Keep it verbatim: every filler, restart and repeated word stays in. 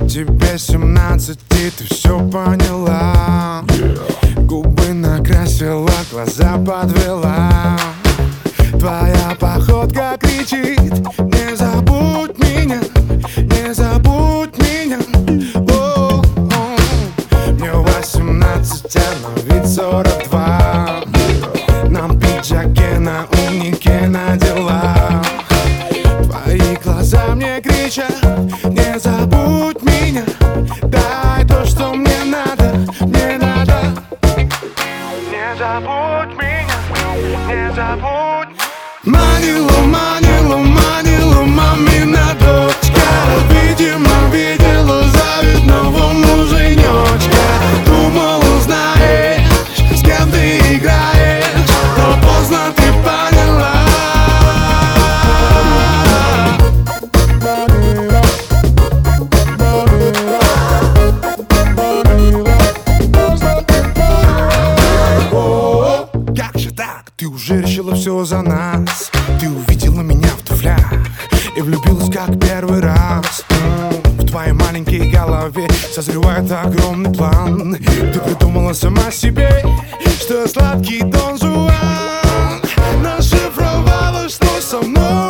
тебе семнадцать, и ты все поняла. Губы накрасила, глаза подвела. Твоя походка кричит: не забудь меня, не забудь меня. О, о. Мне восемнадцать, а на вид сорок два. Нам пиджаки на унике надела. Твои глаза мне кричат: не забудь меня, дай то, что мне надо, мне надо. Не забудь меня, не забудь. Манила, манила, манила мамина дочка. Видимо, видела завидного муженечка. Думал, узнаешь, с кем ты играешь, но поздно ты поняла. Как же так? Ты уже решила все за нас. Ты увидела меня в туфлях и влюбилась как первый раз. В твоей маленькой голове созревает огромный план. Ты придумала сама себе, что я сладкий Дон Жуан. Нашифровала, что со мной